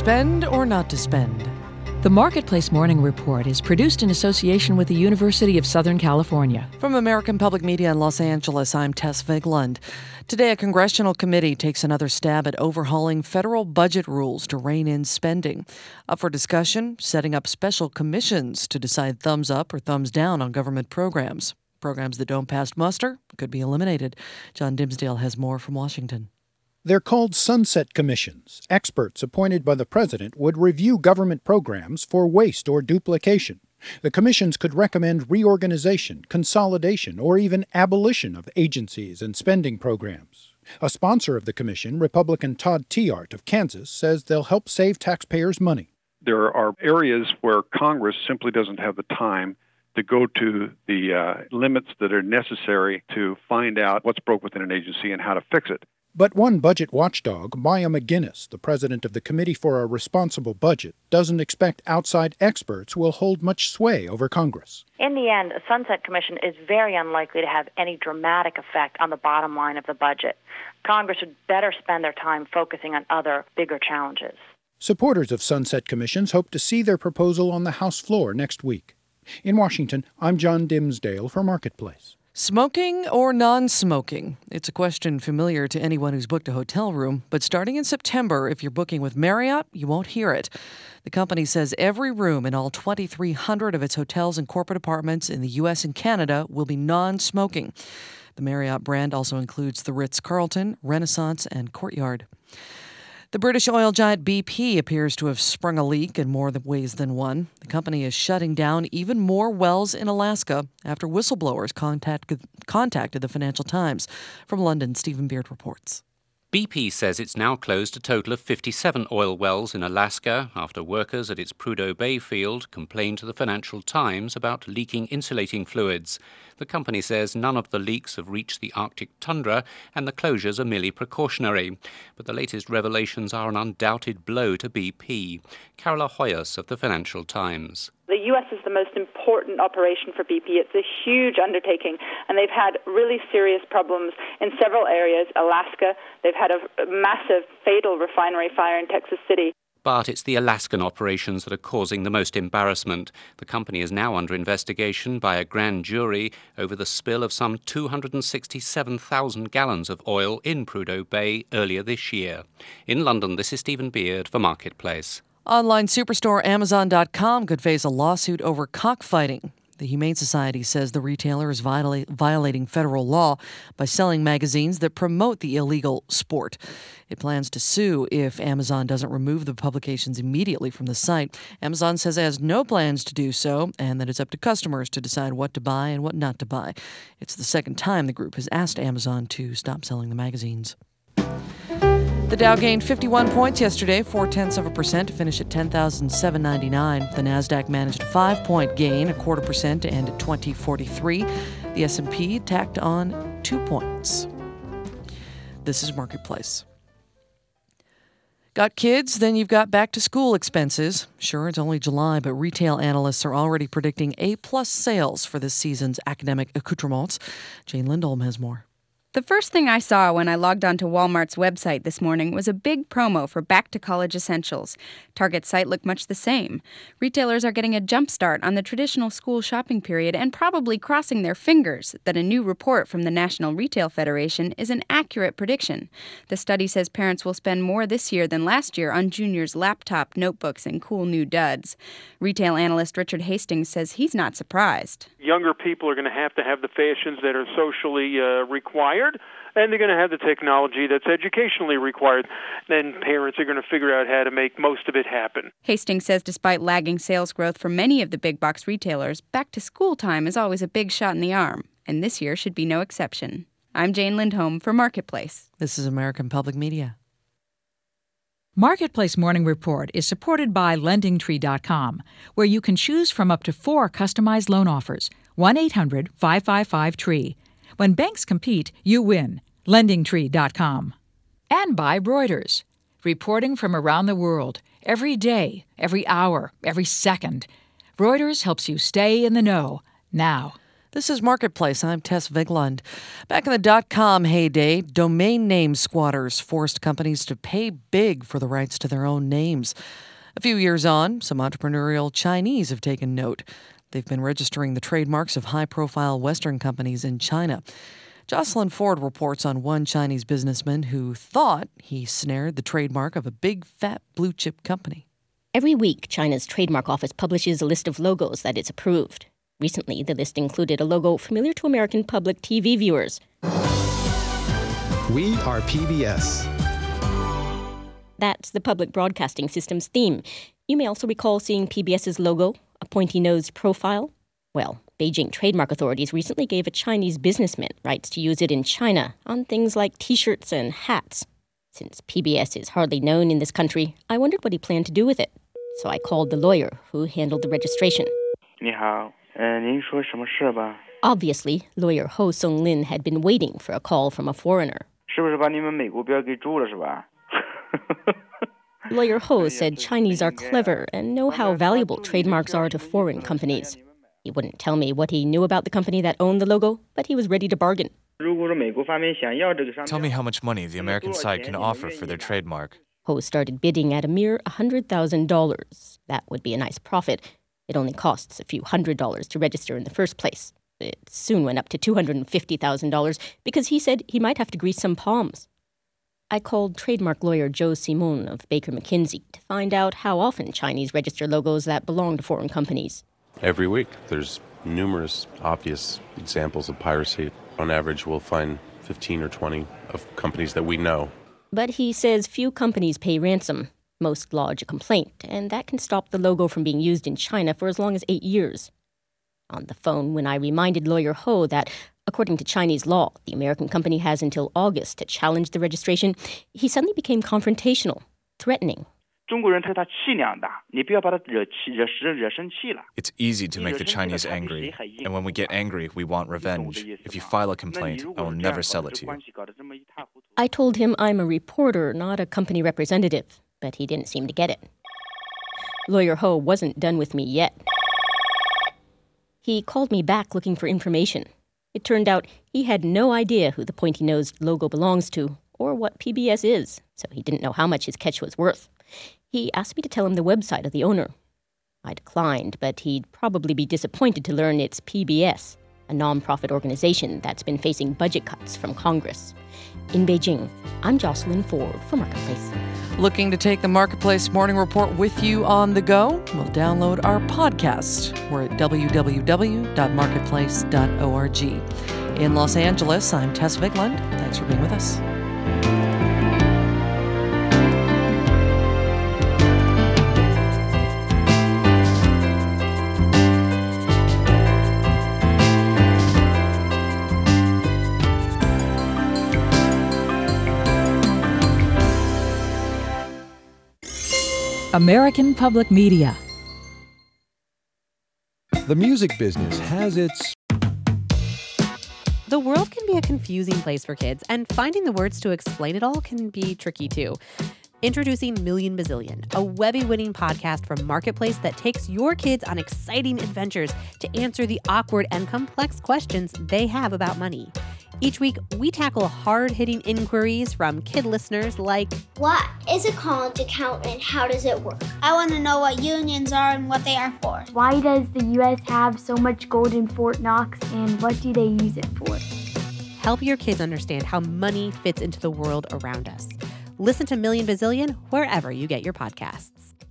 spend or not to spend? The Marketplace Morning Report is produced in association with the University of Southern California. From American Public Media in Los Angeles, I'm Tess Vigeland. Today, a congressional committee takes another stab at overhauling federal budget rules to rein in spending. Up for discussion, setting up special commissions to decide thumbs up or thumbs down on government programs. Programs that don't pass muster could be eliminated. John Dimsdale has more from Washington. They're called sunset commissions. Experts appointed by the president would review government programs for waste or duplication. The commissions could recommend reorganization, consolidation, or even abolition of agencies and spending programs. A sponsor of the commission, Republican Todd Tiahrt of Kansas, says they'll help save taxpayers money. There are areas where Congress simply doesn't have the time to go to the limits that are necessary to find out what's broke within an agency and how to fix it. But one budget watchdog, Maya McGuinness, the president of the Committee for a Responsible Budget, doesn't expect outside experts will hold much sway over Congress. In the end, a sunset commission is very unlikely to have any dramatic effect on the bottom line of the budget. Congress would better spend their time focusing on other, bigger challenges. Supporters of sunset commissions hope to see their proposal on the House floor next week. In Washington, I'm John Dimsdale for Marketplace. Smoking or non-smoking? It's a question familiar to anyone who's booked a hotel room, but starting in September, if you're booking with Marriott, you won't hear it. The company says every room in all 2,300 of its hotels and corporate apartments in the U.S. and Canada will be non-smoking. The Marriott brand also includes the Ritz-Carlton, Renaissance, and Courtyard. The British oil giant BP appears to have sprung a leak in more ways than one. The company is shutting down even more wells in Alaska after whistleblowers contacted the Financial Times. From London, Stephen Beard reports. BP says it's now closed a total of 57 oil wells in Alaska after workers at its Prudhoe Bay field complained to the Financial Times about leaking insulating fluids. The company says none of the leaks have reached the Arctic tundra and the closures are merely precautionary. But the latest revelations are an undoubted blow to BP. Carola Hoyos of the Financial Times. The U.S. is the most important operation for BP. It's a huge undertaking, and they've had really serious problems in several areas. Alaska, they've had a massive, fatal refinery fire in Texas City. But it's the Alaskan operations that are causing the most embarrassment. The company is now under investigation by a grand jury over the spill of some 267,000 gallons of oil in Prudhoe Bay earlier this year. In London, this is Stephen Beard for Marketplace. Online superstore Amazon.com could face a lawsuit over cockfighting. The Humane Society says the retailer is violating federal law by selling magazines that promote the illegal sport. It plans to sue if Amazon doesn't remove the publications immediately from the site. Amazon says it has no plans to do so and that it's up to customers to decide what to buy and what not to buy. It's the second time the group has asked Amazon to stop selling the magazines. The Dow gained 51 points yesterday, 0.4% to finish at 10,799. The Nasdaq managed a 5-point gain, 0.25% to end at 2043. The S&P tacked on 2 points. This is Marketplace. Got kids? Then you've got back-to-school expenses. Sure, it's only July, but retail analysts are already predicting A-plus sales for this season's academic accoutrements. Jane Lindholm has more. The first thing I saw when I logged onto Walmart's website this morning was a big promo for back-to-college essentials. Target's site looked much the same. Retailers are getting a jump start on the traditional school shopping period and probably crossing their fingers that a new report from the National Retail Federation is an accurate prediction. The study says parents will spend more this year than last year on juniors' laptop, notebooks, and cool new duds. Retail analyst Richard Hastings says he's not surprised. Younger people are going to have the fashions that are socially required, and they're going to have the technology that's educationally required. Then parents are going to figure out how to make most of it happen. Hastings says despite lagging sales growth for many of the big box retailers, back-to-school time is always a big shot in the arm, and this year should be no exception. I'm Jane Lindholm for Marketplace. This is American Public Media. Marketplace Morning Report is supported by LendingTree.com, where you can choose from up to 4 customized loan offers. 1-800-555-TREE. When banks compete, you win. LendingTree.com. And by Reuters, reporting from around the world, every day, every hour, every second. Reuters helps you stay in the know, now. This is Marketplace. I'm Tess Vigeland. Back in the .com heyday, domain name squatters forced companies to pay big for the rights to their own names. A few years on, some entrepreneurial Chinese have taken note. They've been registering the trademarks of high-profile Western companies in China. Jocelyn Ford reports on one Chinese businessman who thought he snared the trademark of a big, fat, blue-chip company. Every week, China's trademark office publishes a list of logos that it's approved. Recently, the list included a logo familiar to American public TV viewers. We are PBS. That's the public broadcasting system's theme. You may also recall seeing PBS's logo, a pointy-nosed profile. Well, Beijing trademark authorities recently gave a Chinese businessman rights to use it in China on things like T-shirts and hats. Since PBS is hardly known in this country, I wondered what he planned to do with it. So I called the lawyer who handled the registration. 你好，您说什么事吧? Obviously, lawyer Ho Songlin had been waiting for a call from a foreigner. 是不是把你们美国标给注了是吧? Lawyer Ho said Chinese are clever and know how valuable trademarks are to foreign companies. He wouldn't tell me what he knew about the company that owned the logo, but he was ready to bargain. Tell me how much money the American side can offer for their trademark. Ho started bidding at a mere $100,000. That would be a nice profit. It only costs a few $100s to register in the first place. It soon went up to $250,000 because he said he might have to grease some palms. I called trademark lawyer Joe Simon of Baker McKinsey to find out how often Chinese register logos that belong to foreign companies. Every week, there's numerous obvious examples of piracy. On average, we'll find 15 or 20 of companies that we know. But he says few companies pay ransom. Most lodge a complaint, and that can stop the logo from being used in China for as long as 8 years. On the phone, when I reminded lawyer Ho that, according to Chinese law, the American company has until August to challenge the registration, he suddenly became confrontational, threatening. It's easy to make the Chinese angry, and when we get angry, we want revenge. If you file a complaint, I will never sell it to you. I told him I'm a reporter, not a company representative, but he didn't seem to get it. Lawyer Ho wasn't done with me yet. He called me back looking for information. It turned out he had no idea who the pointy-nosed logo belongs to or what PBS is, so he didn't know how much his catch was worth. He asked me to tell him the website of the owner. I declined, but he'd probably be disappointed to learn it's PBS, a nonprofit organization that's been facing budget cuts from Congress. In Beijing, I'm Jocelyn Ford for Marketplace. Looking to take the Marketplace Morning Report with you on the go? Well, download our podcast. We're at www.marketplace.org. In Los Angeles, I'm Tess Vigeland. Thanks for being with us. American Public Media. The music business has its... The world can be a confusing place for kids, and finding the words to explain it all can be tricky too. Introducing Million Bazillion, a Webby-winning podcast from Marketplace that takes your kids on exciting adventures to answer the awkward and complex questions they have about money. Each week, we tackle hard-hitting inquiries from kid listeners like, what is a college account and how does it work? I want to know what unions are and what they are for. Why does the U.S. have so much gold in Fort Knox and what do they use it for? Help your kids understand how money fits into the world around us. Listen to Million Bazillion wherever you get your podcasts.